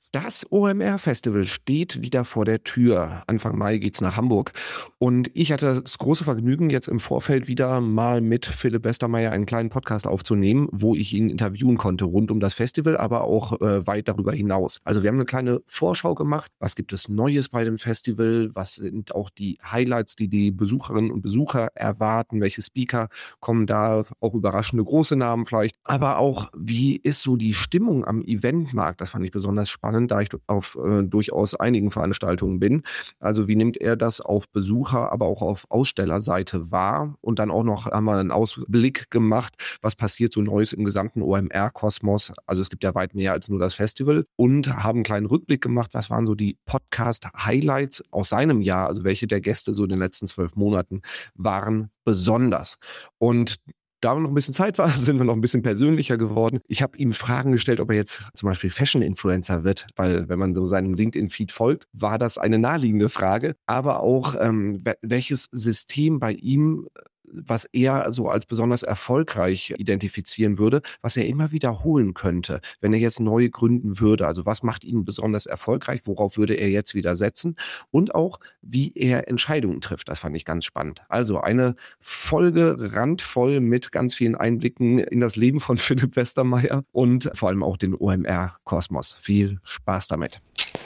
Das OMR-Festival steht wieder vor der Tür. Anfang Mai geht's nach Hamburg. Und ich hatte das große Vergnügen, jetzt im Vorfeld wieder mal mit Philipp Westermeier einen kleinen Podcast aufzunehmen, wo ich ihn interviewen konnte rund um das Festival, aber auch weit darüber hinaus. Also wir haben eine kleine Vorschau gemacht. Was gibt es Neues bei dem Festival? Was sind auch die Highlights, die die Besucherinnen und Besucher erwarten? Welche Speaker kommen da? Auch überraschende große Namen vielleicht. Aber auch, wie ist so die Stimmung am Eventmarkt? Das fand ich besonders spannend, da ich auf durchaus einigen Veranstaltungen bin. Also wie nimmt er das auf Besucher, aber auch auf Ausstellerseite wahr? Und dann auch noch einmal einen Ausblick gemacht, was passiert so Neues im gesamten OMR-Kosmos. Also es gibt ja weit mehr als nur das Festival. Und haben einen kleinen Rückblick gemacht, was waren so die Podcast-Highlights aus seinem Jahr, also welche der Gäste so in den letzten 12 Monaten waren besonders. Und da noch ein bisschen Zeit war, sind wir noch ein bisschen persönlicher geworden. Ich habe ihm Fragen gestellt, ob er jetzt zum Beispiel Fashion-Influencer wird, weil wenn man so seinem LinkedIn-Feed folgt, war das eine naheliegende Frage. Aber auch, welches System bei ihm, was er so als besonders erfolgreich identifizieren würde, was er immer wiederholen könnte, wenn er jetzt neu gründen würde. Also was macht ihn besonders erfolgreich? Worauf würde er jetzt wieder setzen? Und auch, wie er Entscheidungen trifft. Das fand ich ganz spannend. Also eine Folge randvoll mit ganz vielen Einblicken in das Leben von Philipp Westermeier und vor allem auch den OMR-Kosmos. Viel Spaß damit.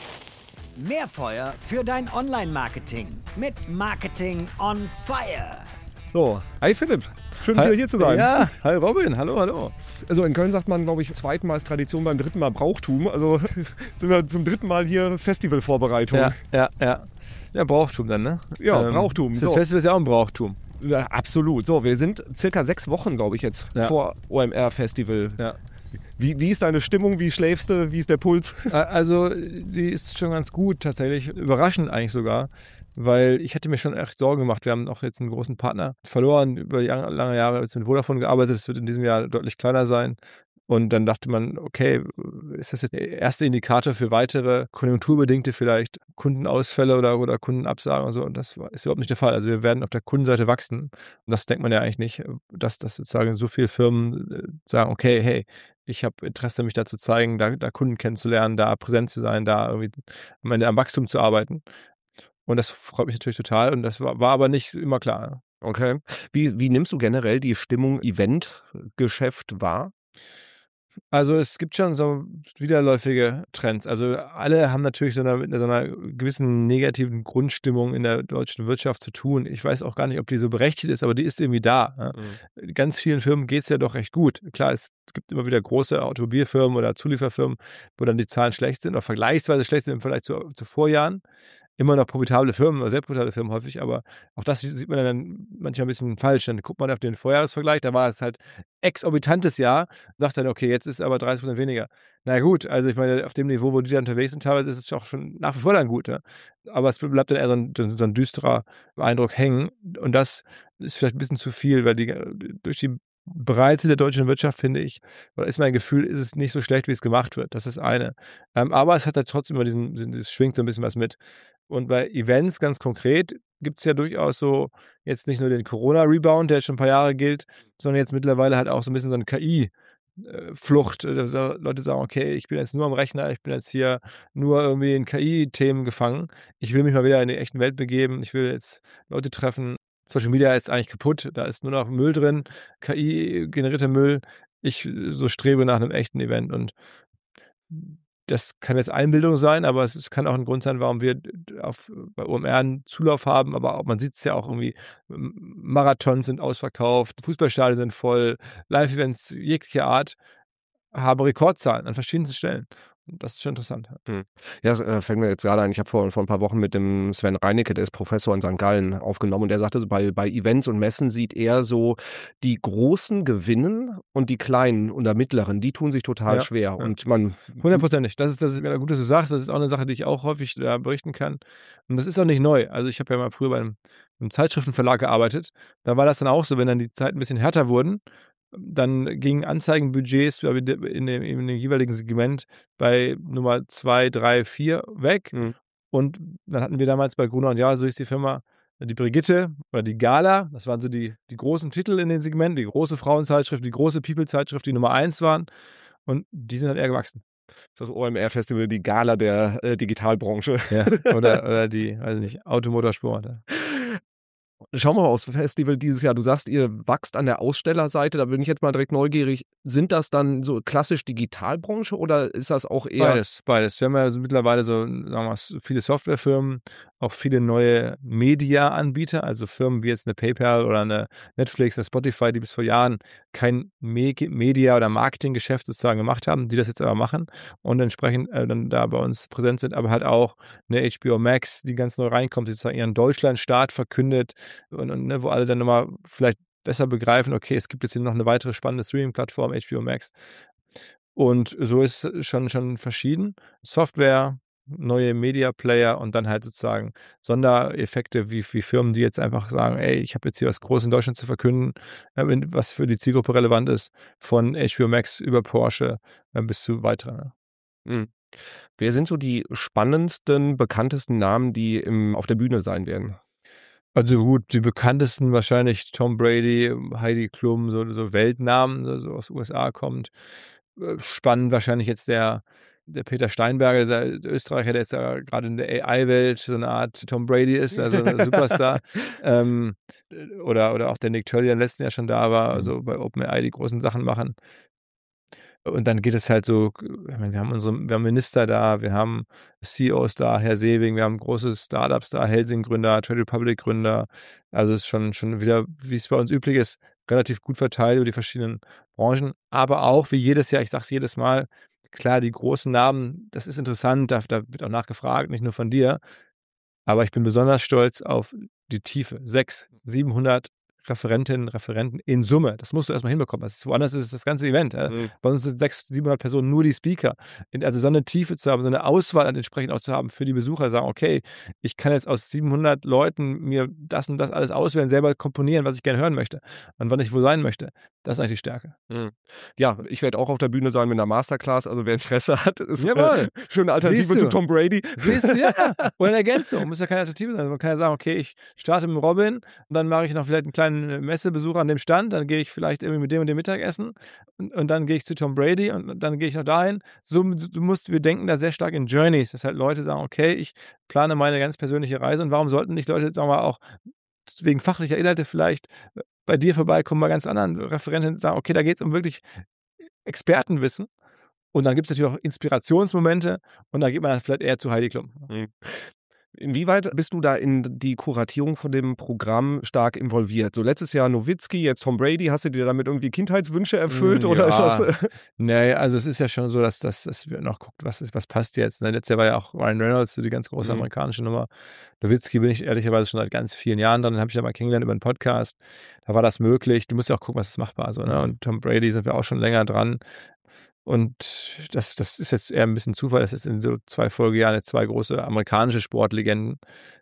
Mehr Feuer für dein Online-Marketing mit Marketing on Fire. So, hi Philipp, schön wieder hier zu sein. Ja, hi Robin, hallo. Also in Köln sagt man, glaube ich, zweitmal ist Tradition, beim dritten Mal Brauchtum. Also sind wir zum dritten Mal hier Festivalvorbereitung. Ja, Brauchtum dann, ne? Ja, Brauchtum. Das Festival ist ja auch ein Brauchtum. Ja, absolut. So, wir sind circa 6 Wochen, glaube ich, jetzt vor OMR-Festival. Ja. Wie ist deine Stimmung? Wie schläfst du? Wie ist der Puls? Also, die ist schon ganz gut, tatsächlich. Überraschend eigentlich sogar. Weil ich hätte mir schon echt Sorgen gemacht. Wir haben auch jetzt einen großen Partner verloren, über lange Jahre jetzt mit Vodafone gearbeitet. Es wird in diesem Jahr deutlich kleiner sein. Und dann dachte man, okay, ist das jetzt der erste Indikator für weitere konjunkturbedingte vielleicht Kundenausfälle oder Kundenabsagen und so? Und das ist überhaupt nicht der Fall. Also wir werden auf der Kundenseite wachsen. Und das denkt man ja eigentlich nicht, dass sozusagen so viele Firmen sagen, okay, hey, ich habe Interesse, mich da zu zeigen, da Kunden kennenzulernen, da präsent zu sein, da irgendwie am Ende am Wachstum zu arbeiten. Und das freut mich natürlich total. Und das war aber nicht immer klar. Okay. Wie nimmst du generell die Stimmung Eventgeschäft wahr? Also es gibt schon so widerläufige Trends. Also alle haben natürlich mit so einer gewissen negativen Grundstimmung in der deutschen Wirtschaft zu tun. Ich weiß auch gar nicht, ob die so berechtigt ist, aber die ist irgendwie da. Ja. Ganz vielen Firmen geht es ja doch recht gut. Klar, es gibt immer wieder große Automobilfirmen oder Zulieferfirmen, wo dann die Zahlen schlecht sind oder vergleichsweise schlecht sind im Vergleich zu Vorjahren. Immer noch profitable Firmen oder sehr profitable Firmen häufig, aber auch das sieht man dann manchmal ein bisschen falsch. Dann guckt man auf den Vorjahresvergleich, da war es halt exorbitantes Jahr, sagt dann, okay, jetzt ist aber 30% weniger. Na gut, also ich meine, auf dem Niveau, wo die da unterwegs sind, teilweise ist es auch schon nach wie vor dann gut. Ja? Aber es bleibt dann eher so ein düsterer Eindruck hängen und das ist vielleicht ein bisschen zu viel, weil durch die Breite der deutschen Wirtschaft, finde ich, oder ist mein Gefühl, ist es nicht so schlecht, wie es gemacht wird. Das ist eine. Aber es hat halt trotzdem immer es schwingt so ein bisschen was mit. Und bei Events ganz konkret gibt es ja durchaus so jetzt nicht nur den Corona-Rebound, der jetzt schon ein paar Jahre gilt, sondern jetzt mittlerweile halt auch so ein bisschen so eine KI-Flucht. Leute sagen, okay, ich bin jetzt nur am Rechner, ich bin jetzt hier nur irgendwie in KI-Themen gefangen. Ich will mich mal wieder in die echten Welt begeben, ich will jetzt Leute treffen. Social Media ist eigentlich kaputt, da ist nur noch Müll drin, KI-generierter Müll. Ich so strebe nach einem echten Event und das kann jetzt Einbildung sein, aber es kann auch ein Grund sein, warum wir bei OMR einen Zulauf haben, aber auch, man sieht es ja auch irgendwie, Marathons sind ausverkauft, Fußballstadien sind voll, Live-Events jeglicher Art haben Rekordzahlen an verschiedensten Stellen. Das ist schon interessant. Ja, fällt mir jetzt gerade ein, ich habe vor ein paar Wochen mit dem Sven Reinecke, der ist Professor in St. Gallen, aufgenommen und der sagte, so bei Events und Messen sieht er so, die Großen gewinnen und die Kleinen oder Mittleren, die tun sich total schwer. Ja. Und man 100%. Das ist gut, dass du sagst. Das ist auch eine Sache, die ich auch häufig berichten kann. Und das ist auch nicht neu. Also ich habe ja mal früher bei einem Zeitschriftenverlag gearbeitet. Da war das dann auch so, wenn dann die Zeiten ein bisschen härter wurden, dann gingen Anzeigenbudgets in dem jeweiligen Segment bei Nummer 2, 3, 4 weg. Und dann hatten wir damals bei Gruner + Jahr, so hieß die Firma, die Brigitte oder die Gala. Das waren so die großen Titel in den Segmenten, die große Frauenzeitschrift, die große People-Zeitschrift, die Nummer 1 waren. Und die sind dann eher gewachsen. Ist das OMR-Festival die Gala der Digitalbranche? Ja, oder die, weiß nicht, Automotorsport. Schauen wir mal aufs Festival dieses Jahr. Du sagst, ihr wachst an der Ausstellerseite. Da bin ich jetzt mal direkt neugierig. Sind das dann so klassisch Digitalbranche oder ist das auch eher... Beides. Wir haben ja mittlerweile so, sagen wir mal, viele Softwarefirmen, auch viele neue Media-Anbieter, also Firmen wie jetzt eine PayPal oder eine Netflix, eine Spotify, die bis vor Jahren kein Media- oder Marketinggeschäft sozusagen gemacht haben, die das jetzt aber machen und entsprechend dann da bei uns präsent sind, aber halt auch eine HBO Max, die ganz neu reinkommt, die sozusagen ihren Deutschlandstart verkündet und ne, wo alle dann nochmal vielleicht besser begreifen, okay, es gibt jetzt hier noch eine weitere spannende Streaming-Plattform, HBO Max. Und so ist es schon verschieden. Software, neue Media-Player und dann halt sozusagen Sondereffekte wie Firmen, die jetzt einfach sagen, ey, ich habe jetzt hier was Großes in Deutschland zu verkünden, was für die Zielgruppe relevant ist, von HBO Max über Porsche bis zu weiteren. Mhm. Wer sind so die spannendsten, bekanntesten Namen, die auf der Bühne sein werden? Also gut, die bekanntesten wahrscheinlich Tom Brady, Heidi Klum, so Weltnamen, so aus den USA kommt. Spannend wahrscheinlich jetzt der Peter Steinberger, der Österreicher, der jetzt ja gerade in der AI-Welt so eine Art Tom Brady ist, also ein Superstar. Oder auch der Nick Tully, der im letzten Jahr schon da war, also bei OpenAI die großen Sachen machen. Und dann geht es halt so, ich meine, wir haben Minister da, wir haben CEOs da, Herr Sewing, wir haben große Startups da, Helsing-Gründer, Trade Republic-Gründer. Also es ist schon wieder, wie es bei uns üblich ist, relativ gut verteilt über die verschiedenen Branchen. Aber auch wie jedes Jahr, ich sage es jedes Mal, klar, die großen Namen, das ist interessant, da wird auch nachgefragt, nicht nur von dir. Aber ich bin besonders stolz auf die Tiefe. 600, 700 Referentinnen, Referenten in Summe. Das musst du erstmal hinbekommen. Woanders ist es das ganze Event. Bei uns sind 600, 700 Personen nur die Speaker. Also so eine Tiefe zu haben, so eine Auswahl entsprechend auch zu haben für die Besucher, sagen, okay, ich kann jetzt aus 700 Leuten mir das und das alles auswählen, selber komponieren, was ich gerne hören möchte und wann ich wo sein möchte. Das ist eigentlich die Stärke. Ja, ich werde auch auf der Bühne sein mit einer Masterclass, also wer Interesse hat, ist Jawohl. schon eine Alternative zu Tom Brady. Siehst du, ja. Oder eine Ergänzung. Muss ja keine Alternative sein. Man kann ja sagen, okay, ich starte mit Robin und dann mache ich noch vielleicht einen kleinen Messebesuch an dem Stand, dann gehe ich vielleicht irgendwie mit dem und dem Mittagessen und dann gehe ich zu Tom Brady und dann gehe ich noch dahin. Wir denken da sehr stark in Journeys, dass halt Leute sagen, okay, ich plane meine ganz persönliche Reise und warum sollten nicht Leute, sagen wir mal, auch wegen fachlicher Inhalte vielleicht bei dir vorbeikommen, bei ganz anderen Referenten sagen, okay, da geht es um wirklich Expertenwissen. Und dann gibt es natürlich auch Inspirationsmomente und da geht man dann vielleicht eher zu Heidi Klum. Inwieweit bist du da in die Kuratierung von dem Programm stark involviert? So letztes Jahr Nowitzki, jetzt Tom Brady. Hast du dir damit irgendwie Kindheitswünsche erfüllt? Oder ist das... Nee, also es ist ja schon so, dass wir noch guckt, was passt jetzt. Ne? Letztes Jahr war ja auch Ryan Reynolds, so die ganz große amerikanische Nummer. Nowitzki bin ich ehrlicherweise schon seit ganz vielen Jahren dran. Den habe ich ja mal kennengelernt über einen Podcast. Da war das möglich. Du musst ja auch gucken, was ist machbar. So, ne? Und Tom Brady sind wir auch schon länger dran. Und das ist jetzt eher ein bisschen Zufall. Das ist in so 2 Folgejahren 2 große amerikanische Sportlegenden.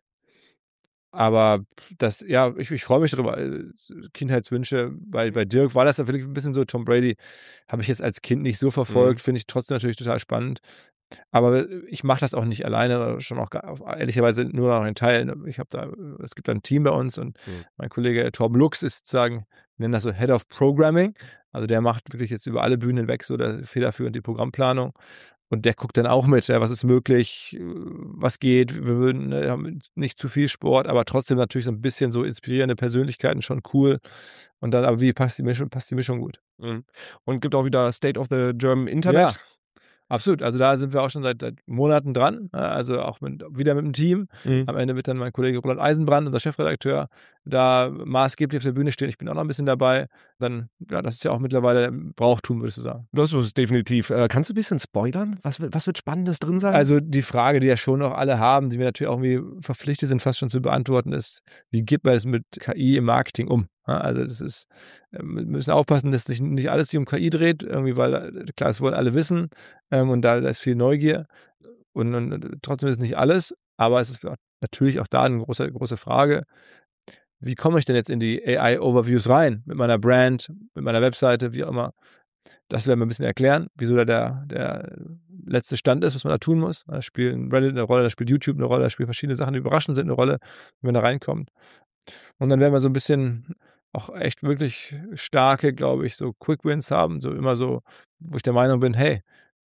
Aber ich freue mich darüber. Kindheitswünsche, bei Dirk war das natürlich ein bisschen so. Tom Brady habe ich jetzt als Kind nicht so verfolgt, finde ich trotzdem natürlich total spannend. Aber ich mache das auch nicht alleine, schon auch ehrlicherweise nur noch in Teilen. Es gibt ein Team bei uns und mein Kollege Torben Lux ist sozusagen, wir nennen das so Head of Programming. Also der macht wirklich jetzt über alle Bühnen hinweg so der federführend die Programmplanung. Und der guckt dann auch mit, was ist möglich, was geht. Wir haben nicht zu viel Sport, aber trotzdem natürlich so ein bisschen so inspirierende Persönlichkeiten, schon cool. Und dann, aber wie passt die Mischung gut. Und gibt auch wieder State of the German Internet. Ja. Absolut, also da sind wir auch schon seit Monaten dran, also auch wieder mit dem Team. Am Ende wird dann mein Kollege Roland Eisenbrand, unser Chefredakteur, da maßgeblich auf der Bühne stehen. Ich bin auch noch ein bisschen dabei. Dann, ja, das ist ja auch mittlerweile Brauchtum, würdest du sagen. Das ist definitiv. Kannst du ein bisschen spoilern? Was wird Spannendes drin sein? Also die Frage, die ja schon noch alle haben, die wir natürlich auch irgendwie verpflichtet sind, fast schon zu beantworten, ist, wie geht man das mit KI im Marketing um? Also das ist, wir müssen aufpassen, dass sich nicht alles um KI dreht, irgendwie, weil klar, das wollen alle wissen und da ist viel Neugier und trotzdem ist es nicht alles, aber es ist natürlich auch da eine große Frage, wie komme ich denn jetzt in die AI-Overviews rein, mit meiner Brand, mit meiner Webseite, wie auch immer. Das werden wir ein bisschen erklären, wieso da der letzte Stand ist, was man da tun muss. Da spielt Reddit eine Rolle, da spielt YouTube eine Rolle, da spielen verschiedene Sachen, die überraschend sind, eine Rolle, wenn man da reinkommt. Und dann werden wir so ein bisschen auch echt wirklich starke, glaube ich, so Quick Wins haben, so immer so, wo ich der Meinung bin, hey,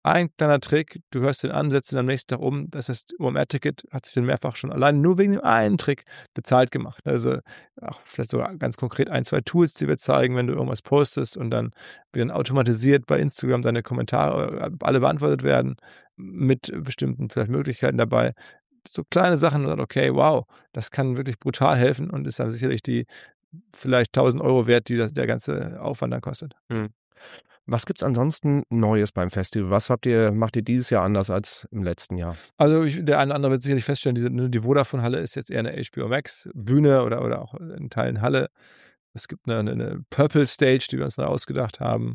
ein kleiner Trick, du hörst den an, setzt ihn am nächsten Tag um, das heißt, OMR-Ticket hat sich dann mehrfach schon allein nur wegen dem einen Trick bezahlt gemacht. Also auch vielleicht sogar ganz konkret 1, 2 Tools, die wir zeigen, wenn du irgendwas postest und dann werden automatisiert bei Instagram deine Kommentare alle beantwortet werden mit bestimmten vielleicht Möglichkeiten dabei. So kleine Sachen, und dann, okay, wow, das kann wirklich brutal helfen und ist dann sicherlich die vielleicht 1.000 € wert, die der ganze Aufwand dann kostet. Was gibt's ansonsten Neues beim Festival? Was macht ihr dieses Jahr anders als im letzten Jahr? Also der eine oder andere wird sicherlich feststellen, die Vodafone-Halle ist jetzt eher eine HBO Max Bühne oder auch in Teilen Halle. Es gibt eine Purple Stage, die wir uns neu ausgedacht haben.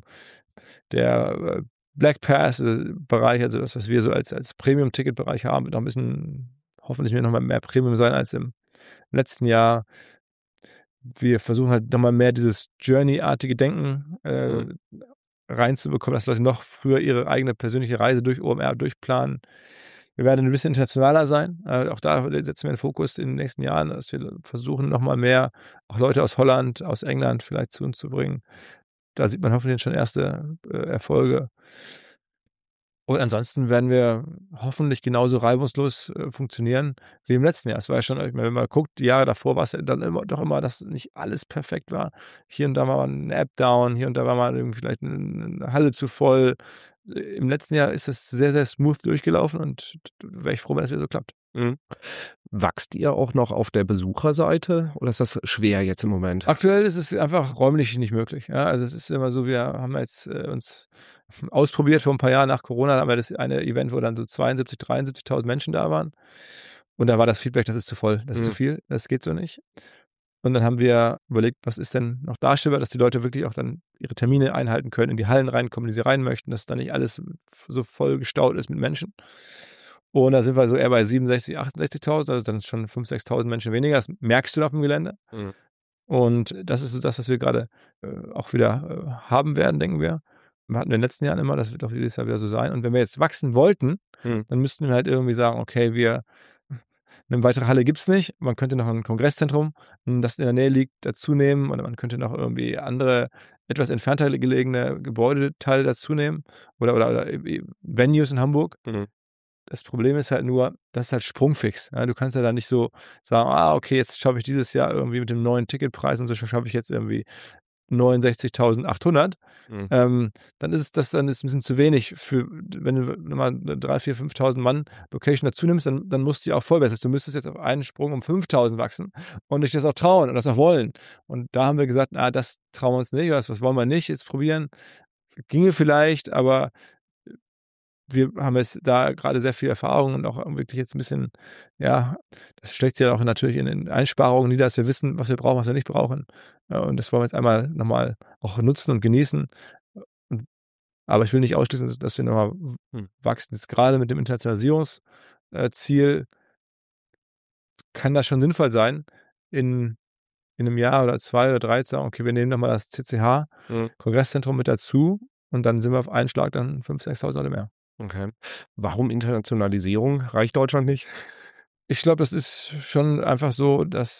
Der Black Pass-Bereich, also das, was wir so als Premium-Ticket-Bereich haben, wird noch ein bisschen, hoffentlich noch mal mehr Premium sein als im letzten Jahr. Wir versuchen halt nochmal mehr dieses Journey-artige Denken reinzubekommen, dass Leute noch früher ihre eigene persönliche Reise durch OMR durchplanen. Wir werden ein bisschen internationaler sein. Auch da setzen wir den Fokus in den nächsten Jahren, dass wir versuchen, nochmal mehr auch Leute aus Holland, aus England vielleicht zu uns zu bringen. Da sieht man hoffentlich schon erste Erfolge. Und ansonsten werden wir hoffentlich genauso reibungslos funktionieren wie im letzten Jahr. Es war ja schon, wenn man guckt, die Jahre davor war es ja dann immer, dass nicht alles perfekt war. Hier und da war mal eine App down, hier und da war mal irgendwie vielleicht eine Halle zu voll. Im letzten Jahr ist das sehr, sehr smooth durchgelaufen und wäre ich froh, wenn das wieder so klappt. Wächst ihr auch noch auf der Besucherseite oder ist das schwer jetzt im Moment? Aktuell ist es einfach räumlich nicht möglich. Ja? Also es ist immer so, wir haben jetzt uns ausprobiert vor ein paar Jahren nach Corona, da haben wir das eine Event, wo dann so 72.000, 73.000 Menschen da waren. Und da war das Feedback, das ist zu voll, das ist zu viel, das geht so nicht. Und dann haben wir überlegt, was ist denn noch darstellbar, dass die Leute wirklich auch dann ihre Termine einhalten können, in die Hallen reinkommen, die sie rein möchten, dass dann nicht alles so voll gestaut ist mit Menschen. Und da sind wir so eher bei 67.000, 68.000, also dann schon 5.000, 6.000 Menschen weniger. Das merkst du auf dem Gelände. Und das ist so das, was wir gerade auch wieder haben werden, denken wir. Wir hatten in den letzten Jahren immer, das wird auch dieses Jahr wieder so sein. Und wenn wir jetzt wachsen wollten, dann müssten wir halt irgendwie sagen, okay, eine weitere Halle gibt es nicht. Man könnte noch ein Kongresszentrum, das in der Nähe liegt, dazu nehmen. Oder man könnte noch irgendwie andere, etwas entfernter gelegene Gebäudeteile dazu nehmen. Oder Venues in Hamburg. Das Problem ist halt nur, das ist halt sprungfix. Ja, du kannst ja da nicht so sagen, okay, jetzt schaffe ich dieses Jahr irgendwie mit dem neuen Ticketpreis und so schaffe ich jetzt irgendwie 69.800. Dann ist das ein bisschen zu wenig für, wenn du mal 3.000, 4.000, 5.000 Mann Location dazu nimmst, dann musst du ja auch voll werden. Du müsstest jetzt auf einen Sprung um 5.000 wachsen und dich das auch trauen und das auch wollen. Und da haben wir gesagt, das trauen wir uns nicht, was wollen wir nicht jetzt probieren. Ginge vielleicht, aber wir haben jetzt da gerade sehr viel Erfahrung und auch wirklich jetzt ein bisschen, ja, das schlägt sich ja auch natürlich in den Einsparungen nieder, dass wir wissen, was wir brauchen, was wir nicht brauchen. Und das wollen wir jetzt einmal nochmal auch nutzen und genießen. Aber ich will nicht ausschließen, dass wir nochmal wachsen. Jetzt gerade mit dem Internationalisierungsziel kann das schon sinnvoll sein, in einem Jahr oder 2 oder 3 zu sagen, okay, wir nehmen nochmal das CCH, Kongresszentrum mit dazu und dann sind wir auf einen Schlag dann 5.000, 6.000 oder mehr. Okay. Warum Internationalisierung? Reicht Deutschland nicht? Ich glaube, das ist schon einfach so, dass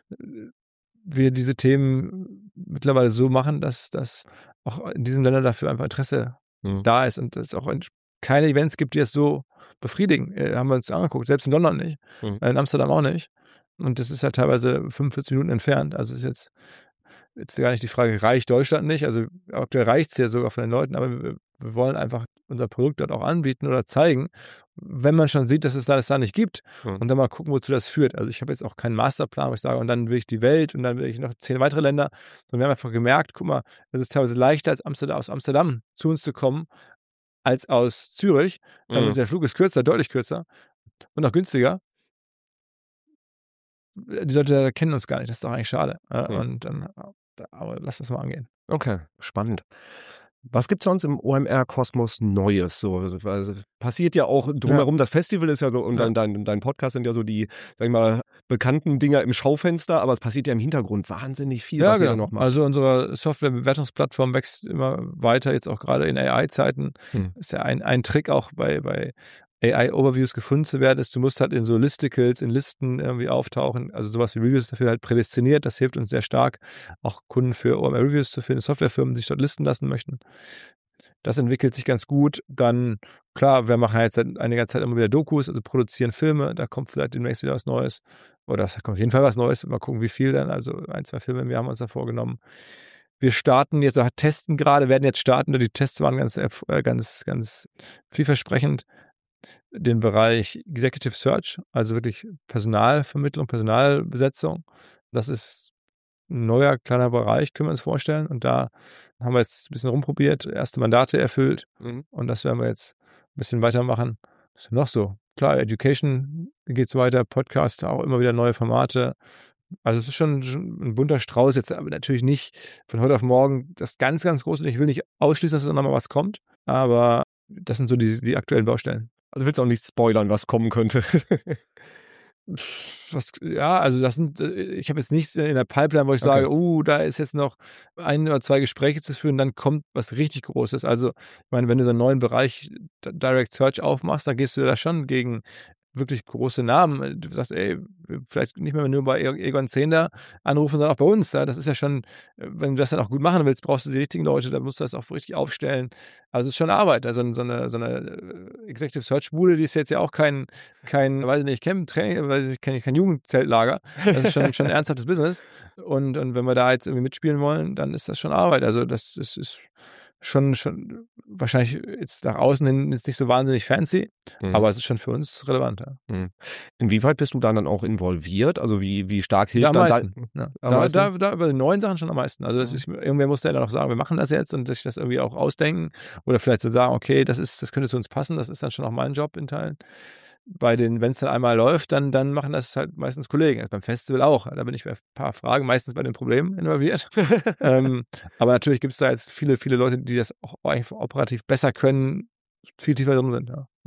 wir diese Themen mittlerweile so machen, dass auch in diesen Ländern dafür einfach Interesse da ist und es auch keine Events gibt, die es so befriedigen. Haben wir uns angeguckt, selbst in London nicht, in Amsterdam auch nicht. Und das ist ja teilweise 45 Minuten entfernt. Also ist jetzt gar nicht die Frage, reicht Deutschland nicht? Also aktuell reicht es ja sogar von den Leuten, aber wir wollen einfach unser Produkt dort auch anbieten oder zeigen, wenn man schon sieht, dass es das da nicht gibt und dann mal gucken, wozu das führt. Also ich habe jetzt auch keinen Masterplan, wo ich sage, und dann will ich die Welt und dann will ich noch 10 weitere Länder. Und wir haben einfach gemerkt, guck mal, es ist teilweise leichter aus Amsterdam zu uns zu kommen, als aus Zürich. Der Flug ist kürzer, deutlich kürzer und auch günstiger. Die Leute kennen uns gar nicht, das ist doch eigentlich schade. Und dann, aber lass das mal angehen. Okay, spannend. Was gibt es sonst im OMR-Kosmos Neues? So, also passiert ja auch drumherum, das Festival ist ja so, und dann dein Podcast sind ja so die, sag ich mal, bekannten Dinger im Schaufenster, aber es passiert ja im Hintergrund wahnsinnig viel, was ihr da noch macht. Also unsere Softwarebewertungsplattform wächst immer weiter, jetzt auch gerade in AI-Zeiten. Ist ja ein Trick auch bei AI-Overviews gefunden zu werden, ist, du musst halt in so Listicles, in Listen irgendwie auftauchen, also sowas wie Reviews dafür halt prädestiniert, das hilft uns sehr stark, auch Kunden für OMR-Reviews zu finden, Softwarefirmen, die sich dort listen lassen möchten. Das entwickelt sich ganz gut. Dann, klar, wir machen jetzt seit einiger Zeit immer wieder Dokus, also produzieren Filme. Da kommt vielleicht demnächst wieder was Neues. Oder es kommt auf jeden Fall was Neues. Mal gucken, wie viel dann. Also 1, 2 Filme im Jahr haben wir uns da vorgenommen. Wir starten jetzt, testen gerade, werden jetzt starten. Die Tests waren ganz vielversprechend. Den Bereich Executive Search, also wirklich Personalvermittlung, Personalbesetzung. Das ist ein neuer kleiner Bereich, können wir uns vorstellen. Und da haben wir jetzt ein bisschen rumprobiert, erste Mandate erfüllt. Und das werden wir jetzt ein bisschen weitermachen. Was ist denn noch so? Klar, Education geht so weiter, Podcast, auch immer wieder neue Formate. Also es ist schon ein bunter Strauß, jetzt aber natürlich nicht von heute auf morgen das ganz, ganz große. Und ich will nicht ausschließen, dass da nochmal was kommt, aber das sind so die aktuellen Baustellen. Also willst du auch nicht spoilern, was kommen könnte? Also ich habe jetzt nichts in der Pipeline, wo ich sage, da ist jetzt noch 1 oder 2 Gespräche zu führen, dann kommt was richtig Großes. Also, ich meine, wenn du so einen neuen Bereich Direct Search aufmachst, dann gehst du da schon gegen wirklich große Namen. Du sagst, vielleicht nicht mehr nur bei Egon Zehnder anrufen, sondern auch bei uns. Ja? Das ist ja schon, wenn du das dann auch gut machen willst, brauchst du die richtigen Leute, dann musst du das auch richtig aufstellen. Also es ist schon Arbeit. Also so eine Executive Search Bude, die ist jetzt ja auch kein weiß ich nicht, Camp-Training, kein Jugendzeltlager. Das ist schon ein ernsthaftes Business. Und wenn wir da jetzt irgendwie mitspielen wollen, dann ist das schon Arbeit. Also das ist schon wahrscheinlich jetzt nach außen hin ist nicht so wahnsinnig fancy, aber es ist schon für uns relevant. Ja. Inwieweit bist du dann auch involviert? Also wie stark hilft am meisten. Da über die neuen Sachen schon am meisten. Also irgendwer muss ja dann auch sagen, wir machen das jetzt und sich das irgendwie auch ausdenken oder vielleicht so sagen, okay, das könnte zu uns passen, das ist dann schon auch mein Job in Teilen. Wenn es dann einmal läuft, dann machen das halt meistens Kollegen. Also beim Festival auch. Da bin ich bei ein paar Fragen meistens bei den Problemen involviert. Aber natürlich gibt es da jetzt viele, viele Leute, die das auch eigentlich operativ besser können, viel tiefer drin sind. Ja.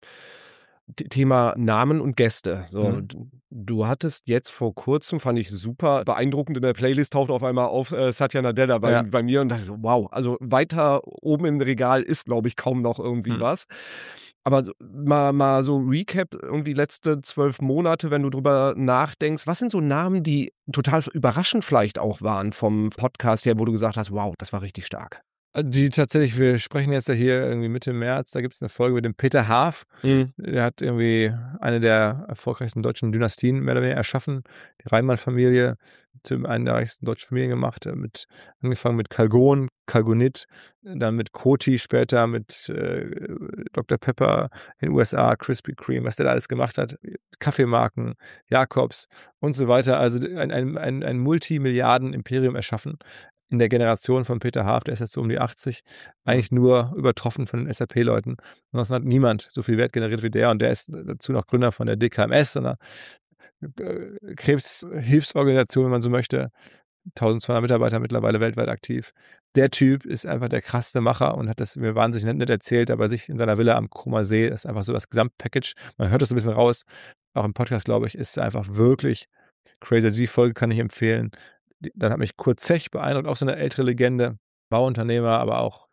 Thema Namen und Gäste. So, du hattest jetzt vor kurzem, fand ich super beeindruckend, in der Playlist taucht auf einmal auf Satya Nadella bei mir und dachte so, wow, also weiter oben im Regal ist, glaube ich, kaum noch irgendwie was. Aber mal so Recap, irgendwie letzte 12 Monate, wenn du drüber nachdenkst, was sind so Namen, die total überraschend vielleicht auch waren vom Podcast her, wo du gesagt hast, wow, das war richtig stark? Die tatsächlich, wir sprechen jetzt ja hier irgendwie Mitte März, da gibt es eine Folge mit dem Peter Haaf. Der hat irgendwie eine der erfolgreichsten deutschen Dynastien mehr oder weniger erschaffen, die Reimann-Familie, zu einer der reichsten deutschen Familien gemacht, angefangen mit Calgon, Calgonit, dann mit Coty, später mit Dr. Pepper in den USA, Krispy Kreme, was der da alles gemacht hat, Kaffeemarken, Jakobs und so weiter. Also ein Multimilliarden-Imperium erschaffen. In der Generation von Peter Haaf, der ist jetzt so um die 80, eigentlich nur übertroffen von den SAP-Leuten. Ansonsten hat niemand so viel Wert generiert wie der und der ist dazu noch Gründer von der DKMS, einer Krebshilfsorganisation, wenn man so möchte. 1200 Mitarbeiter mittlerweile weltweit aktiv. Der Typ ist einfach der krasseste Macher und hat das mir wahnsinnig nett erzählt, aber sich in seiner Villa am Koma See, das ist einfach so das Gesamtpackage. Man hört das so ein bisschen raus, auch im Podcast, glaube ich, ist einfach wirklich crazy. Die Folge kann ich empfehlen. Dann hat mich Kurt Zech beeindruckt, auch so eine ältere Legende, Bauunternehmer, aber auch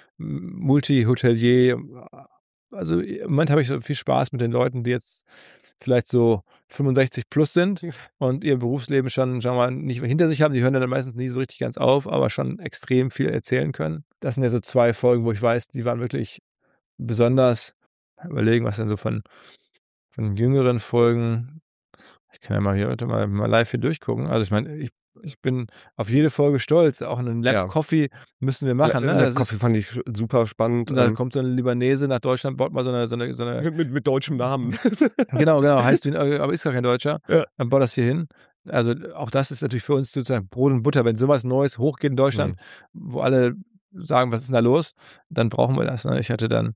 Multi-Hotelier. Also im Moment habe ich so viel Spaß mit den Leuten, die jetzt vielleicht so 65 plus sind und ihr Berufsleben schon, sagen wir mal, nicht hinter sich haben. Die hören dann meistens nie so richtig ganz auf, aber schon extrem viel erzählen können. Das sind ja so 2 Folgen, wo ich weiß, die waren wirklich besonders. Überlegen, was denn so von jüngeren Folgen. Ich kann ja mal hier heute mal live hier durchgucken. Also ich meine, ich bin auf jede Folge stolz. Auch einen Lab Coffee müssen wir machen. Ne? Lab Coffee fand ich super spannend. Da kommt so ein Libanese nach Deutschland, baut mal so eine mit deutschem Namen. Genau, heißt wie, aber ist gar kein Deutscher. Ja. Dann baut das hier hin. Also auch das ist natürlich für uns sozusagen Brot und Butter. Wenn sowas Neues hochgeht in Deutschland, wo alle sagen, was ist denn da los, dann brauchen wir das. Ne? Ich hatte dann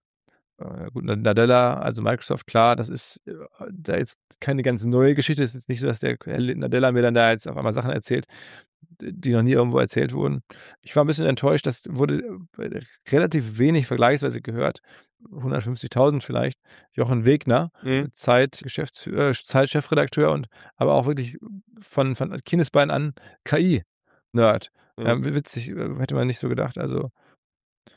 gut, Nadella, also Microsoft, klar, das ist da jetzt keine ganz neue Geschichte. Es ist jetzt nicht so, dass der Nadella mir dann da jetzt auf einmal Sachen erzählt, die noch nie irgendwo erzählt wurden. Ich war ein bisschen enttäuscht, das wurde relativ wenig vergleichsweise gehört. 150.000 vielleicht. Jochen Wegner, Zeit-Chefredakteur und aber auch wirklich von Kindesbein an KI-Nerd. Witzig, hätte man nicht so gedacht. Also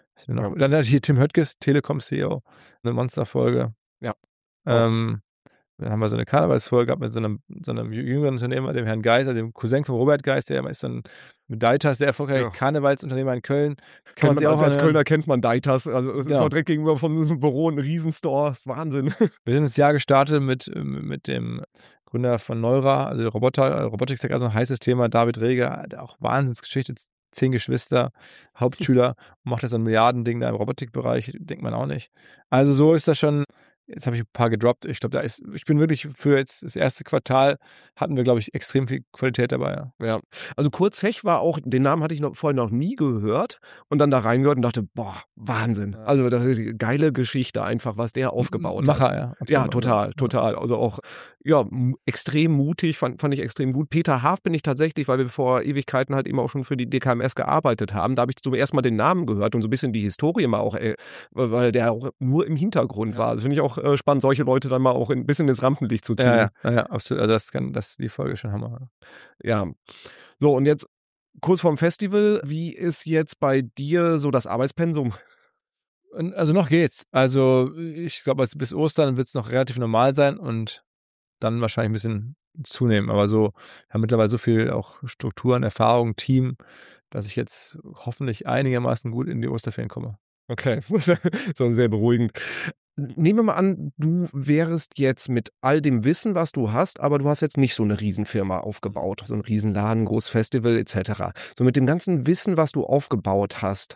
dann hat hier Tim Höttges, Telekom-CEO, eine Monsterfolge. Ja. Dann haben wir so eine Karnevalsfolge gehabt mit so einem jüngeren Unternehmer, dem Herrn Geis, also dem Cousin von Robert Geis, der ist dann mit Deitas sehr erfolgreicher Karnevalsunternehmer in Köln. Kann man sich auch als Kölner kennt man Deitas. Also ist auch direkt gegenüber vom Büro ein Riesenstore. Das ist Wahnsinn. Wir sind ins Jahr gestartet mit dem Gründer von Neura, also Robotik ist ja also ein heißes Thema, David Reger, hat auch Wahnsinnsgeschichte, 10 Geschwister, Hauptschüler, macht jetzt so ein Milliardending da im Robotikbereich, denkt man auch nicht. Also so ist das schon. Jetzt habe ich ein paar gedroppt. Ich glaube, ich bin wirklich für jetzt das erste Quartal hatten wir, glaube ich, extrem viel Qualität dabei. Ja. Also Kurt Zech war auch, den Namen hatte ich vorher noch nie gehört und dann da reingehört und dachte, boah, Wahnsinn. Ja. Also das ist eine geile Geschichte einfach, was der aufgebaut Macher, hat. Ja. Absolut. Ja, total. Also auch, ja, extrem mutig, fand ich extrem gut. Peter Haaf bin ich tatsächlich, weil wir vor Ewigkeiten halt eben auch schon für die DKMS gearbeitet haben. Da habe ich zum ersten Mal den Namen gehört und so ein bisschen die Historie mal auch, weil der auch nur im Hintergrund war. Das finde ich auch spannend, solche Leute dann mal auch ein bisschen ins Rampenlicht zu ziehen. Ja, absolut. Also das ist die Folge schon Hammer. Ja. So, und jetzt kurz vorm Festival, wie ist jetzt bei dir so das Arbeitspensum? Also noch geht's. Also ich glaube, bis Ostern wird es noch relativ normal sein und dann wahrscheinlich ein bisschen zunehmen. Aber so, wir haben mittlerweile so viel auch Strukturen, Erfahrung, Team, dass ich jetzt hoffentlich einigermaßen gut in die Osterferien komme. Okay, so sehr beruhigend. Nehmen wir mal an, du wärst jetzt mit all dem Wissen, was du hast, aber du hast jetzt nicht so eine Riesenfirma aufgebaut, so ein Riesenladen, großes Festival etc. So mit dem ganzen Wissen, was du aufgebaut hast,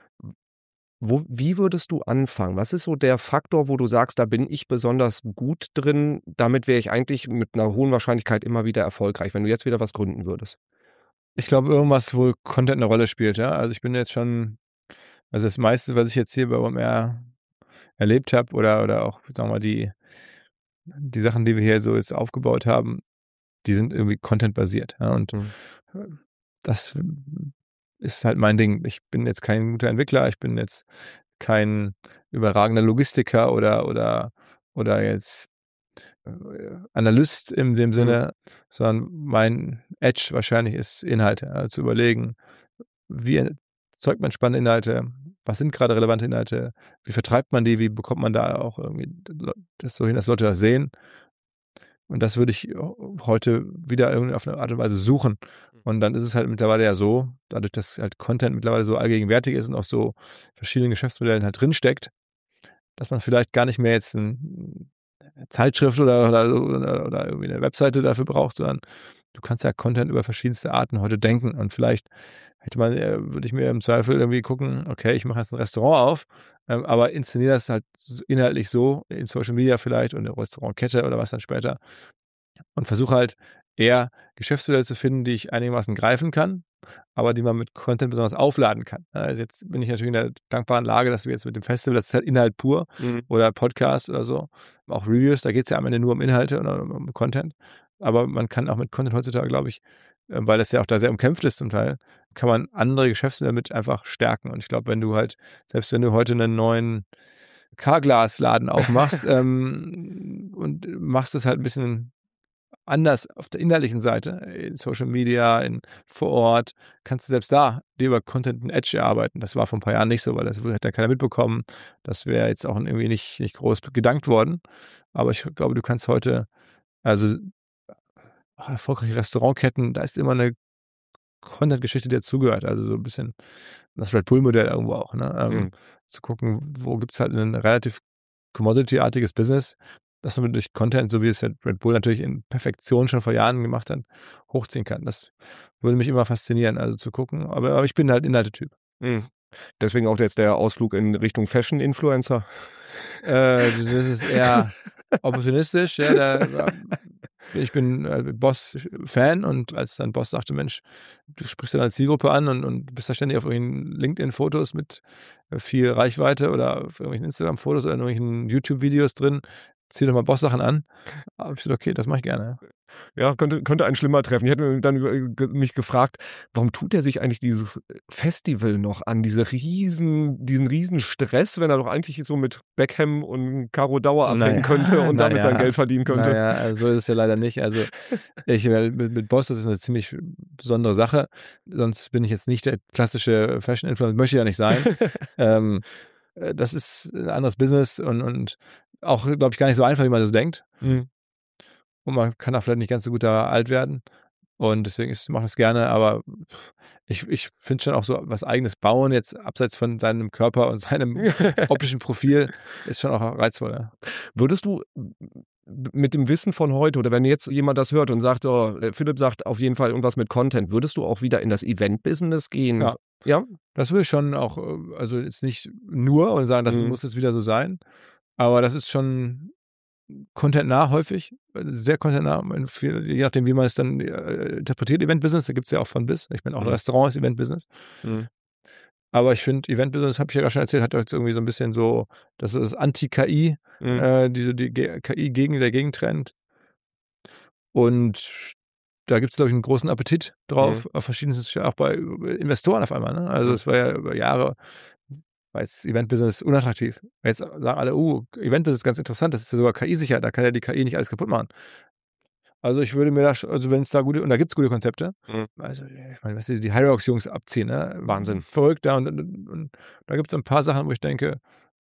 wie würdest du anfangen? Was ist so der Faktor, wo du sagst, da bin ich besonders gut drin, damit wäre ich eigentlich mit einer hohen Wahrscheinlichkeit immer wieder erfolgreich, wenn du jetzt wieder was gründen würdest? Ich glaube, irgendwas, wo Content eine Rolle spielt, ja. Also ich bin jetzt schon, also das meiste, was ich jetzt hier bei OMR erlebt habe oder auch, sagen wir mal, die Sachen, die wir hier so jetzt aufgebaut haben, die sind irgendwie Content-basiert. Ja, und das ist halt mein Ding. Ich bin jetzt kein guter Entwickler, ich bin jetzt kein überragender Logistiker oder jetzt Analyst in dem Sinne, sondern mein Edge wahrscheinlich ist Inhalte. Also zu überlegen, wie erzeugt man spannende Inhalte, was sind gerade relevante Inhalte, wie vertreibt man die, wie bekommt man da auch irgendwie das so hin, dass Leute das sehen. Und das würde ich heute wieder irgendwie auf eine Art und Weise suchen. Und dann ist es halt mittlerweile ja so, dadurch, dass halt Content mittlerweile so allgegenwärtig ist und auch so verschiedenen Geschäftsmodellen halt drinsteckt, dass man vielleicht gar nicht mehr jetzt eine Zeitschrift oder irgendwie eine Webseite dafür braucht, sondern du kannst ja Content über verschiedenste Arten heute denken. Und vielleicht würde ich mir im Zweifel irgendwie gucken, okay, ich mache jetzt ein Restaurant auf, aber inszeniere das halt inhaltlich so, in Social Media vielleicht und eine Restaurantkette oder was dann später. Und versuche halt eher Geschäftsmodelle zu finden, die ich einigermaßen greifen kann, aber die man mit Content besonders aufladen kann. Also jetzt bin ich natürlich in der dankbaren Lage, dass wir jetzt mit dem Festival, das ist halt Inhalt pur oder Podcast oder so, auch Reviews, da geht es ja am Ende nur um Inhalte oder um Content. Aber man kann auch mit Content heutzutage, glaube ich, weil es ja auch da sehr umkämpft ist zum Teil, kann man andere Geschäftsmodelle mit einfach stärken. Und ich glaube, selbst wenn du heute einen neuen Carglass-Laden aufmachst und machst es halt ein bisschen anders auf der inhaltlichen Seite, in Social Media, vor Ort, kannst du selbst da dir über Content and Edge erarbeiten. Das war vor ein paar Jahren nicht so, weil das hat ja keiner mitbekommen. Das wäre jetzt auch irgendwie nicht groß gedankt worden. Aber ich glaube, du kannst heute, also erfolgreiche Restaurantketten, da ist immer eine Content-Geschichte, die dazugehört. Also so ein bisschen das Red Bull-Modell irgendwo auch. Ne? Zu gucken, wo gibt es halt ein relativ Commodity-artiges Business, dass man durch Content, so wie es Red Bull natürlich in Perfektion schon vor Jahren gemacht hat, hochziehen kann. Das würde mich immer faszinieren, also zu gucken. Aber ich bin halt Inhalte-Typ. Deswegen auch jetzt der Ausflug in Richtung Fashion-Influencer. Das ist eher opportunistisch. Ja, ich bin Boss-Fan und als dann Boss sagte, Mensch, du sprichst dann als Zielgruppe an und bist da ständig auf irgendwelchen LinkedIn-Fotos mit viel Reichweite oder auf irgendwelchen Instagram-Fotos oder irgendwelchen YouTube-Videos drin, zieh doch mal Boss-Sachen an. Aber ich gesagt, okay, das mache ich gerne. Ja, könnte einen schlimmer treffen. Ich hätte dann mich gefragt, warum tut er sich eigentlich dieses Festival noch an? diesen riesen Stress, wenn er doch eigentlich so mit Beckham und Caro Dauer abhängen könnte und damit sein Geld verdienen könnte. Naja, also so ist es ja leider nicht. Also mit Boss, das ist eine ziemlich besondere Sache. Sonst bin ich jetzt nicht der klassische Fashion-Influencer, möchte ich ja nicht sein. Das ist ein anderes Business und auch, glaube ich, gar nicht so einfach, wie man das denkt. und man kann auch vielleicht nicht ganz so gut da alt werden. Und deswegen mache ich es gerne, aber ich finde schon auch so was Eigenes bauen, jetzt abseits von seinem Körper und seinem optischen Profil, ist schon auch reizvoll. Ja. Würdest du mit dem Wissen von heute oder wenn jetzt jemand das hört und sagt, oh, Philipp sagt auf jeden Fall irgendwas mit Content, würdest du auch wieder in das Event-Business gehen? Ja. Ja? Das würde ich schon auch, also jetzt nicht nur und sagen, das muss jetzt wieder so sein, aber das ist schon contentnah häufig, sehr contentnah, je nachdem, wie man es dann interpretiert, Event-Business, da gibt es ja auch von bis. Ich meine, auch ein Restaurant ist Event-Business. Aber ich finde, Event-Business, habe ich ja gerade schon erzählt, hat jetzt irgendwie so ein bisschen so, das ist Anti-KI, die KI gegen der Gegentrend. Und da gibt es, glaube ich, einen großen Appetit drauf, auf verschiedensten, auch bei Investoren auf einmal. Ne? Also es war ja über Jahre, weil das Event-Business unattraktiv. Jetzt sagen alle, Event-Business ist ganz interessant, das ist ja sogar KI-sicher, da kann ja die KI nicht alles kaputt machen. Also ich würde mir da, also wenn es da gute, und da gibt es gute Konzepte, also ich meine, was die Hyrox-Jungs abziehen, ne? Wahnsinn. Verrückt, da und da gibt es ein paar Sachen, wo ich denke,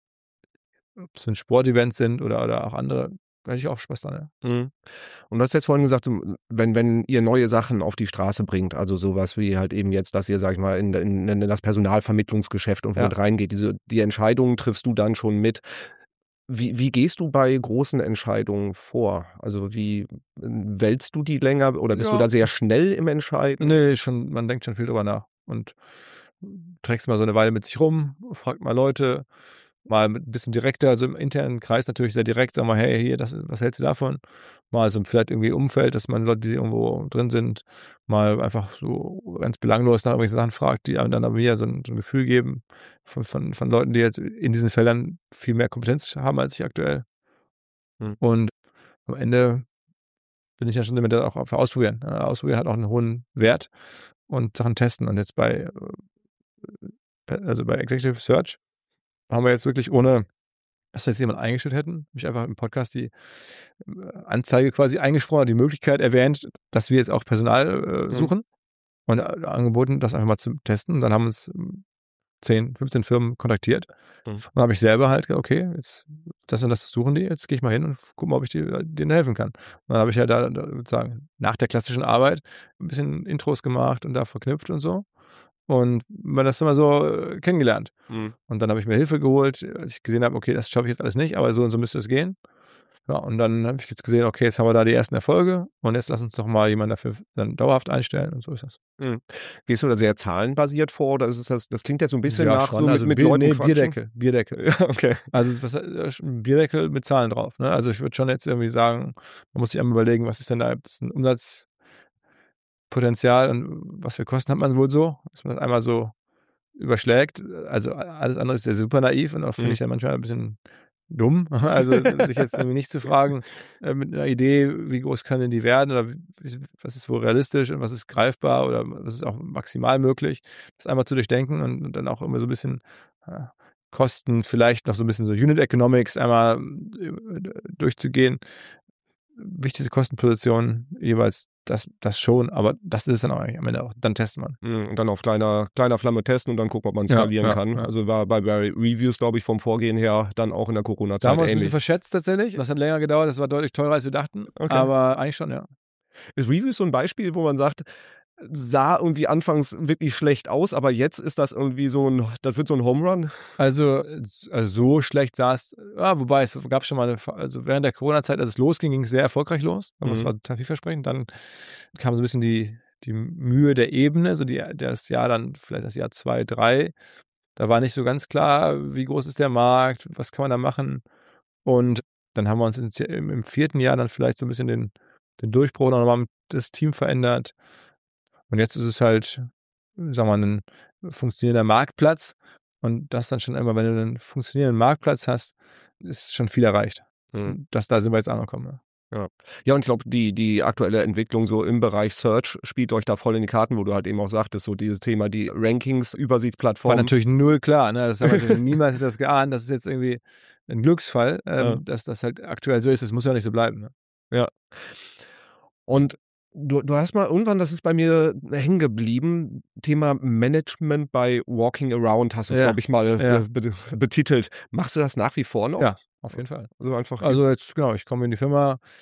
ob es ein Sportevent sind oder auch andere, da hätte ich auch Spaß dran. Ja. Und du hast jetzt vorhin gesagt, wenn ihr neue Sachen auf die Straße bringt, also sowas wie halt eben jetzt, dass ihr, sag ich mal, in das Personalvermittlungsgeschäft und mit reingeht, die Entscheidungen triffst du dann schon mit. Wie gehst du bei großen Entscheidungen vor? Also wie wälzt du die länger oder bist du da sehr schnell im Entscheiden? Nee, man denkt schon viel drüber nach und trägst mal so eine Weile mit sich rum, fragt mal Leute, mal ein bisschen direkter, also im internen Kreis natürlich sehr direkt, sag mal, hey, hier, was hältst du davon? Mal so vielleicht irgendwie Umfeld, dass man Leute, die irgendwo drin sind, mal einfach so ganz belanglos nach irgendwelchen Sachen fragt, die einem dann aber wieder so ein Gefühl geben von Leuten, die jetzt in diesen Feldern viel mehr Kompetenz haben als ich aktuell. Und am Ende bin ich ja schon damit auch für Ausprobieren. Ausprobieren hat auch einen hohen Wert und Sachen testen. Und jetzt bei Executive Search haben wir jetzt wirklich, ohne dass wir jetzt jemand eingestellt hätten, mich einfach im Podcast die Anzeige quasi eingesprochen, die Möglichkeit erwähnt, dass wir jetzt auch Personal suchen und angeboten, das einfach mal zu testen. Und dann haben uns 10, 15 Firmen kontaktiert. Dann habe ich selber halt gesagt, okay, jetzt das und das suchen die, jetzt gehe ich mal hin und gucke mal, ob ich denen helfen kann. Und dann habe ich ja da sozusagen nach der klassischen Arbeit ein bisschen Intros gemacht und da verknüpft und so. Und man das immer so kennengelernt. Und dann habe ich mir Hilfe geholt, als ich gesehen habe, okay, das schaffe ich jetzt alles nicht, aber so und so müsste es gehen. Ja, und dann habe ich jetzt gesehen, okay, jetzt haben wir da die ersten Erfolge und jetzt lass uns doch mal jemanden dafür dann dauerhaft einstellen und so ist das. Gehst du da sehr zahlenbasiert vor oder ist es das klingt jetzt so ein bisschen ja, nach schon, so also mit Leuten quatschen. Bierdeckel. Ja, okay. Also ein Bierdeckel mit Zahlen drauf. Ne? Also ich würde schon jetzt irgendwie sagen, man muss sich einmal überlegen, was ist denn da, ist ein Umsatzpotenzial und was für Kosten hat man wohl so, dass man das einmal so überschlägt. Also alles andere ist ja super naiv und auch finde ich dann manchmal ein bisschen dumm. Also sich jetzt irgendwie nicht zu fragen mit einer Idee, wie groß kann denn die werden oder was ist wohl realistisch und was ist greifbar oder was ist auch maximal möglich, das einmal zu durchdenken und dann auch immer so ein bisschen Kosten, vielleicht noch so ein bisschen so Unit Economics einmal durchzugehen. Wichtigste Kostenposition jeweils das schon, aber das ist dann auch eigentlich am Ende auch, dann testet man. Und dann auf kleiner Flamme testen und dann gucken, ob man skalieren kann. Ja. Also war bei Reviews, glaube ich, vom Vorgehen her dann auch in der Corona-Zeit da haben wir uns ein bisschen verschätzt tatsächlich. Das hat länger gedauert, das war deutlich teurer, als wir dachten, aber eigentlich schon, ja. Ist Reviews so ein Beispiel, wo man sagt, sah irgendwie anfangs wirklich schlecht aus, aber jetzt ist das irgendwie das wird so ein Home Run? Also so schlecht sah es, wobei es gab schon mal also während der Corona-Zeit, als es losging, ging es sehr erfolgreich los. Das war total vielversprechend. Dann kam so ein bisschen die Mühe der Ebene, so das Jahr dann, vielleicht das Jahr 2, 3. Da war nicht so ganz klar, wie groß ist der Markt, was kann man da machen. Und dann haben wir uns im 4. Jahr dann vielleicht so ein bisschen den Durchbruch nochmal das Team verändert. Und jetzt ist es halt, sagen wir mal, ein funktionierender Marktplatz. Und das dann schon immer, wenn du einen funktionierenden Marktplatz hast, ist schon viel erreicht. Da sind wir jetzt angekommen. Ja, und ich glaube, die aktuelle Entwicklung so im Bereich Search spielt euch da voll in die Karten, wo du halt eben auch sagtest, so dieses Thema, die Rankings, Übersichtsplattform. War natürlich null klar, ne? Das hat niemals das geahnt. Das ist jetzt irgendwie ein Glücksfall, dass das halt aktuell so ist. Das muss ja nicht so bleiben. Ne? Ja. Und du hast mal irgendwann, das ist bei mir hängen geblieben, Thema Management bei Walking Around, hast du es, glaube ich, mal betitelt. Machst du das nach wie vor noch? Ja, auf jeden Fall. Also einfach. Also jetzt, genau, ich komme in die Firma,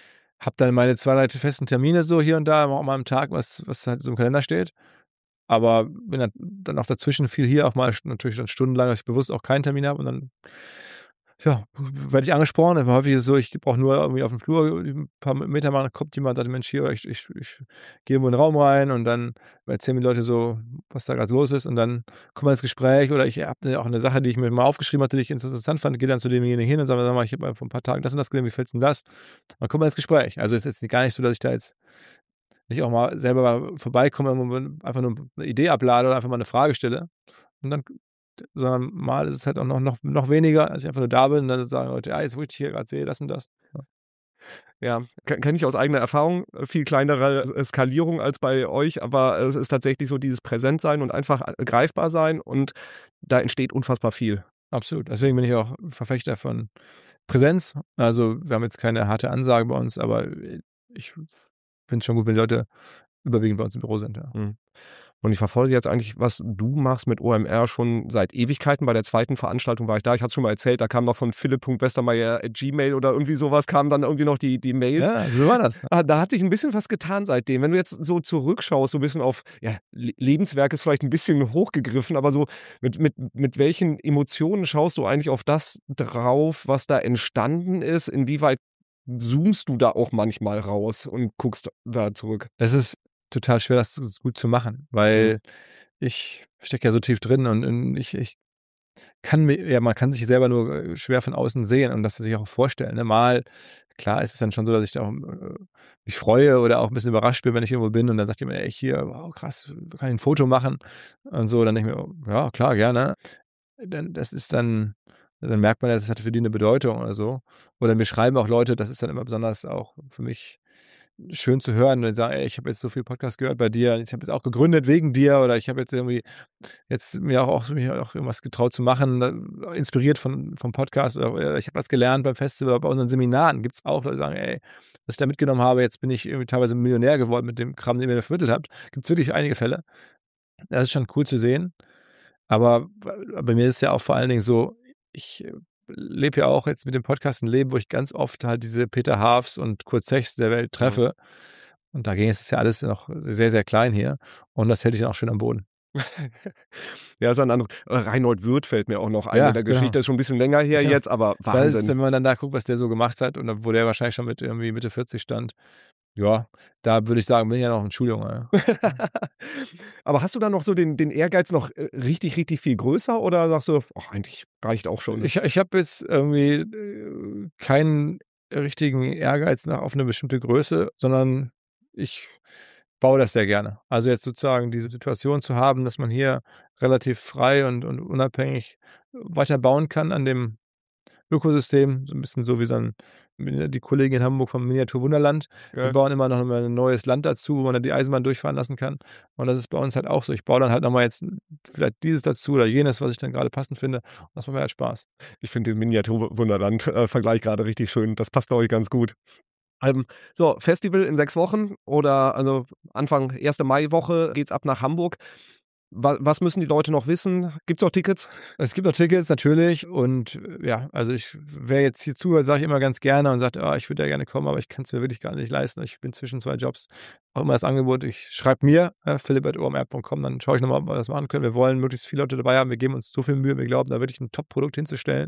habe dann meine 2, 3 festen Termine so hier und da, auch mal am Tag, was halt so im Kalender steht. Aber wenn dann auch dazwischen viel hier auch mal natürlich dann stundenlang, dass ich bewusst auch keinen Termin habe und dann werde ich angesprochen. Aber häufig ist es so, ich brauche nur irgendwie auf dem Flur ein paar Meter mal, kommt jemand, sagt: „Mensch, hier, ich gehe irgendwo in den Raum rein“, und dann erzählen mir die Leute so, was da gerade los ist, und dann kommen wir ins Gespräch, oder ich habe auch eine Sache, die ich mir mal aufgeschrieben hatte, die ich interessant fand, gehe dann zu demjenigen hin und sage: „Sag mal, ich habe vor ein paar Tagen das und das gesehen, wie fändest 'n das?“ Dann kommt man ins Gespräch. Also, es ist jetzt gar nicht so, dass ich da jetzt nicht auch mal selber vorbeikomme und einfach nur eine Idee ablade oder einfach mal eine Frage stelle. Und dann, sondern mal ist es halt auch noch weniger, als ich einfach nur da bin und dann sagen Leute: „Ja, jetzt, wo ich dich hier gerade sehe, das und das.“ Ja. Ja, kenne ich aus eigener Erfahrung. Viel kleinere Skalierung als bei euch, aber es ist tatsächlich so dieses Präsentsein und einfach greifbar sein, und da entsteht unfassbar viel. Absolut. Deswegen bin ich auch Verfechter von Präsenz. Also, wir haben jetzt keine harte Ansage bei uns, aber ich finde es schon gut, wenn die Leute überwiegend bei uns im Büro sind, ja. Mhm. Und ich verfolge jetzt eigentlich, was du machst mit OMR, schon seit Ewigkeiten. Bei der 2. Veranstaltung war ich da. Ich hatte es schon mal erzählt, da kam noch von philipp.westermeier@gmail oder irgendwie sowas, kamen dann irgendwie noch die Mails. Ja, so war das. Da hat sich ein bisschen was getan seitdem. Wenn du jetzt so zurückschaust, so ein bisschen auf, ja, Lebenswerk ist vielleicht ein bisschen hochgegriffen, aber so mit welchen Emotionen schaust du eigentlich auf das drauf, was da entstanden ist? Inwieweit zoomst du da auch manchmal raus und guckst da zurück? Es ist total schwer, das gut zu machen, weil ich stecke ja so tief drin und ich kann mir, ja, man kann sich selber nur schwer von außen sehen und das sich auch vorstellen, ne? Mal, klar ist es dann schon so, dass ich da auch mich freue oder auch ein bisschen überrascht bin, wenn ich irgendwo bin und dann sagt jemand: „Ey, hier, wow, krass, kann ich 'n Foto machen?“ Und so, dann denke ich mir: „Oh, ja, klar, gerne.“ Dann merkt man ja, das hat für die eine Bedeutung oder so. Oder mir schreiben auch Leute, das ist dann immer besonders auch für mich schön zu hören, wenn die sagen: „Ey, ich habe jetzt so viel Podcast gehört bei dir. Ich habe jetzt auch gegründet wegen dir“, oder ich habe jetzt irgendwie jetzt mir auch irgendwas getraut zu machen, inspiriert vom Podcast, oder ich habe was gelernt beim Festival, bei unseren Seminaren gibt's auch Leute, die sagen: „Ey, was ich da mitgenommen habe, jetzt bin ich irgendwie teilweise Millionär geworden mit dem Kram, den ihr mir vermittelt habt.“ Gibt's wirklich einige Fälle. Das ist schon cool zu sehen. Aber bei mir ist es ja auch vor allen Dingen so, ich lebe ja auch jetzt mit dem Podcast ein Leben, wo ich ganz oft halt diese Peter Haafs und Kurt Zechs der Welt treffe. Und dagegen ist es ja alles noch sehr, sehr klein hier. Und das hält dich dann auch schön am Boden. Ja, ist ein anderes. Reinhold Wirth fällt mir auch noch ein Ja, in der Geschichte. genau. Ist schon ein bisschen länger her Ja. jetzt, aber Da ist, Wahnsinn. wenn man dann da guckt, was der so gemacht hat und wo der wahrscheinlich schon mit irgendwie Mitte 40 stand, ja, da würde ich sagen, bin ich ja noch ein Schuljunge. Ja. Aber hast du da noch so den Ehrgeiz noch richtig, richtig viel größer, oder sagst du: „Ach, eigentlich reicht auch schon?“ Ich habe jetzt irgendwie keinen richtigen Ehrgeiz auf eine bestimmte Größe, sondern ich baue das sehr gerne. Also, jetzt sozusagen diese Situation zu haben, dass man hier relativ frei und unabhängig weiter bauen kann an dem Ökosystem, so ein bisschen so wie so 'n die Kollegen in Hamburg vom Miniaturwunderland. Wir Ja. bauen immer noch mal 'n neues Land dazu, wo man dann die Eisenbahn durchfahren lassen kann. Und das ist bei uns halt auch so. Ich baue dann halt noch mal jetzt vielleicht dieses dazu oder jenes, was ich dann gerade passend finde. Und das macht mir halt Spaß. Ich finde den Miniaturwunderland-Vergleich gerade richtig schön. Das passt, glaube ich, ganz gut. So, Festival in 6 Wochen oder also Anfang 1. Maiwoche geht's ab nach Hamburg. Was müssen die Leute noch wissen? Gibt's auch Tickets? Es gibt noch Tickets natürlich und ja, also wer jetzt hier zuhört, sage ich immer ganz gerne und sagt: „Ah, ich würde ja gerne kommen, aber ich kann es mir wirklich gar nicht leisten. Ich bin zwischen 2 Jobs.“ Auch immer das Angebot, ich schreibe mir, philipp@omr.com, dann schaue ich noch mal, ob wir das machen können. Wir wollen möglichst viele Leute dabei haben. Wir geben uns so viel Mühe. Wir glauben, da wirklich ein Top-Produkt hinzustellen.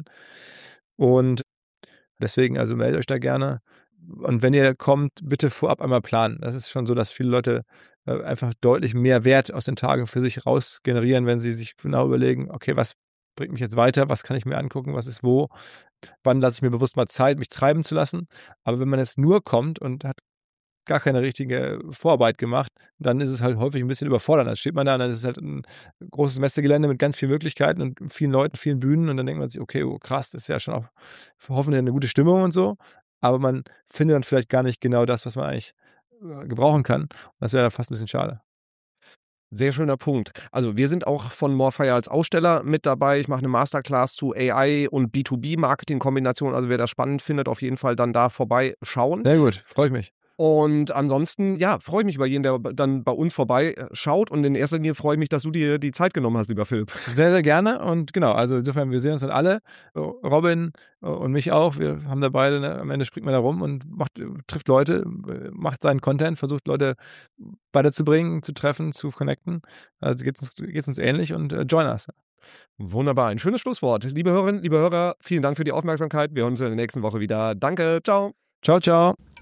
Und deswegen, also meldet euch da gerne. Und wenn ihr kommt, bitte vorab einmal planen. Das ist schon so, dass viele Leute einfach deutlich mehr Wert aus den Tagen für sich raus generieren, wenn sie sich genau überlegen: „Okay, was bringt mich jetzt weiter? Was kann ich mir angucken? Was ist wo? Wann lasse ich mir bewusst mal Zeit, mich treiben zu lassen?“ Aber wenn man jetzt nur kommt und hat gar keine richtige Vorarbeit gemacht, dann ist es halt häufig ein bisschen überfordernd. Dann steht man da und dann ist es halt ein großes Messegelände mit ganz vielen Möglichkeiten und vielen Leuten, vielen Bühnen und dann denkt man sich: „Okay, oh krass, das ist ja schon auch hoffentlich eine gute Stimmung und so.“ Aber man findet dann vielleicht gar nicht genau das, was man eigentlich gebrauchen kann. Und das wäre dann fast ein bisschen schade. Sehr schöner Punkt. Also wir sind auch von Morfire als Aussteller mit dabei. Ich mache eine Masterclass zu AI und B2B-Marketing-Kombination. Also wer das spannend findet, auf jeden Fall dann da vorbeischauen. Sehr gut, freue ich mich. Und ansonsten, ja, freue ich mich über jeden, der dann bei uns vorbeischaut. Und in erster Linie freue ich mich, dass du dir die Zeit genommen hast, lieber Philipp. Sehr, sehr gerne. Und genau, also insofern, wir sehen uns dann alle. Robin und mich auch. Wir haben da beide, ne, am Ende springt man da rum und trifft Leute, macht seinen Content, versucht Leute weiterzubringen, zu treffen, zu connecten. Also geht's uns ähnlich und join us. Wunderbar, ein schönes Schlusswort. Liebe Hörerinnen, liebe Hörer, vielen Dank für die Aufmerksamkeit. Wir hören uns in der nächsten Woche wieder. Danke, ciao. Ciao, ciao.